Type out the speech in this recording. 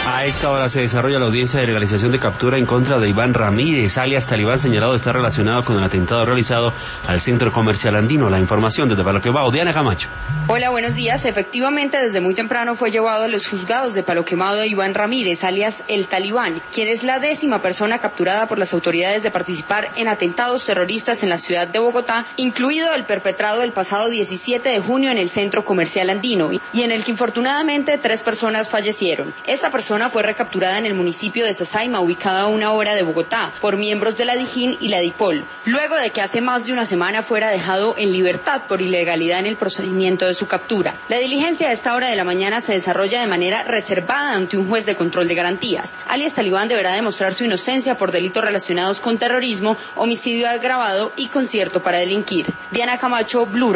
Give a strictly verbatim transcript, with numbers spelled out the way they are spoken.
A esta hora se desarrolla la audiencia de legalización de captura en contra de Iván Ramírez, alias Talibán, señalado de estar relacionado con el atentado realizado al Centro Comercial Andino. La información desde Palo Quemado, Diana Camacho. Hola, buenos días. Efectivamente, desde muy temprano fue llevado a los juzgados de Palo Quemado Iván Ramírez, alias el Talibán, quien es la décima persona capturada por las autoridades de participar en atentados terroristas en la ciudad de Bogotá, incluido el perpetrado el pasado diecisiete de junio en el Centro Comercial Andino, y en el que infortunadamente tres personas fallecieron. Esta persona fue recapturada en el municipio de Sasaima, ubicada a una hora de Bogotá, por miembros de la DIJÍN y la DIPOL, luego de que hace más de una semana fuera dejado en libertad por ilegalidad en el procedimiento de su captura. La diligencia a esta hora de la mañana se desarrolla de manera reservada ante un juez de control de garantías. Alias Talibán deberá demostrar su inocencia por delitos relacionados con terrorismo, homicidio agravado y concierto para delinquir. Diana Camacho, Blue.